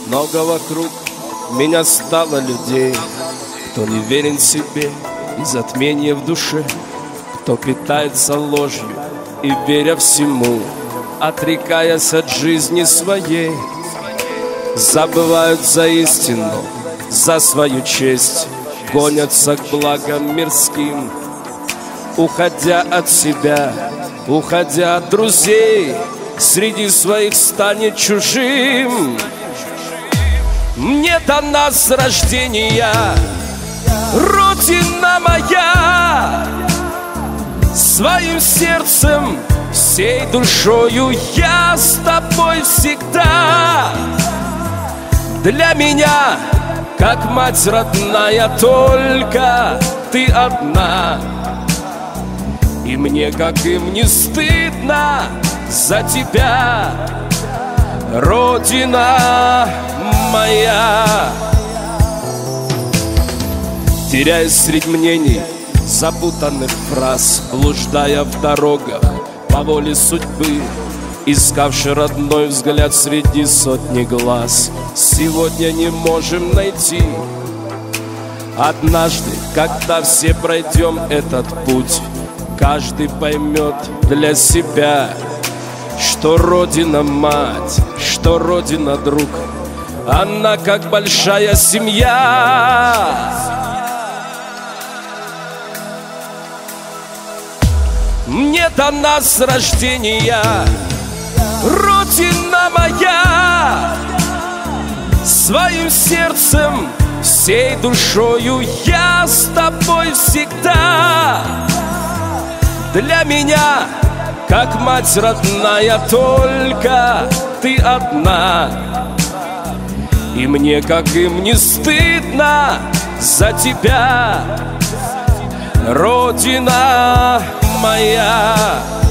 Много вокруг меня стало людей, кто не верен себе и затмение в душе, кто питается ложью и веря всему, отрекаясь от жизни своей, забывают за истину, за свою честь, гонятся к благам мирским, уходя от себя, уходя от друзей, среди своих станет чужим. Мне дана с рождения Родина моя, своим сердцем, всей душою я с тобой всегда. Для меня, как мать родная, только ты одна. И мне, как им, не стыдно за тебя, Родина моя. Теряясь среди мнений, запутанных фраз, блуждая в дорогах по воле судьбы, искавший родной взгляд среди сотни глаз, сегодня не можем найти. Однажды, когда все пройдем этот путь, каждый поймет для себя, что Родина мать, что Родина друг, она как большая семья. Мне дана с рождения Родина моя, своим сердцем, всей душою я с тобой всегда. Для меня, как мать родная, только ты одна. И мне, как им, не стыдно за тебя, Родина моя.